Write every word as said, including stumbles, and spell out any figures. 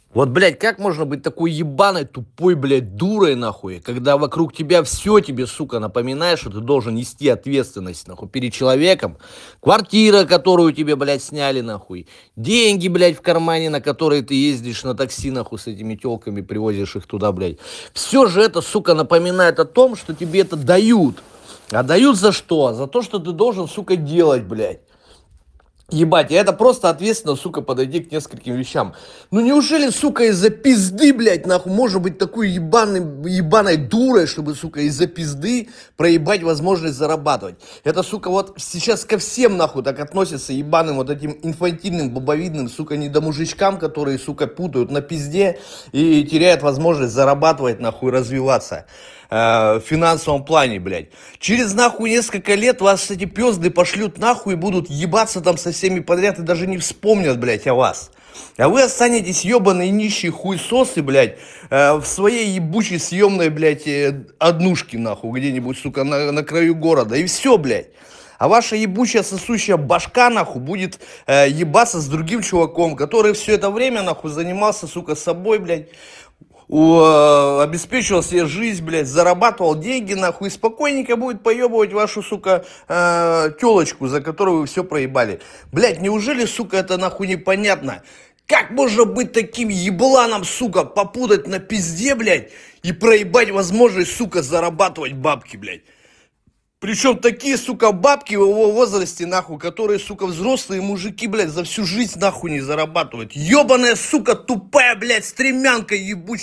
Вот, блядь, как можно быть такой ебаной, тупой, блядь, дурой, нахуй, когда вокруг тебя все тебе, сука, напоминает, что ты должен нести ответственность, нахуй, перед человеком. Квартира, которую тебе, блядь, сняли, нахуй. Деньги, блядь, в кармане, на которые ты ездишь на такси, нахуй, с этими телками, привозишь их туда, блядь. Все же это, сука, напоминает о том, что тебе это дают. А дают за что? За то, что ты должен, сука, делать, блядь. Ебать, и это просто ответственно, сука, подойти к нескольким вещам. Ну неужели, сука, из-за пизды, блядь, нахуй, может быть такой ебаной, ебаной дурой, чтобы, сука, из-за пизды проебать возможность зарабатывать. Это, сука, вот сейчас ко всем, нахуй, так относятся ебаным вот этим инфантильным, бобовидным, сука, недомужичкам, которые, сука, путают на пизде и теряют возможность зарабатывать, нахуй, развиваться в финансовом плане, блядь. Через нахуй несколько лет вас эти пёзды пошлют нахуй и будут ебаться там со всеми подряд и даже не вспомнят, блядь, о вас. А вы останетесь ебаные нищие хуесосы, блядь, в своей ебучей съемной, блядь, однушке, нахуй, где-нибудь, сука, на, на краю города. И все, блядь. А ваша ебучая сосущая башка, нахуй, будет э, ебаться с другим чуваком, который все это время, нахуй, занимался, сука, собой, блядь, у, э, обеспечивал себе жизнь, блядь, зарабатывал деньги, нахуй, и спокойненько будет поебывать вашу, сука, э, телочку, за которую вы все проебали. Блядь, неужели, сука, это нахуй непонятно? Как можно быть таким ебланом, сука, попутать на пизде, блядь, и проебать возможность, сука, зарабатывать бабки, блядь? Причем такие, сука, бабки в его возрасте, нахуй, которые, сука, взрослые мужики, блядь, за всю жизнь, нахуй, не зарабатывают. Ебаная, сука, тупая, блядь, стремянка ебучая.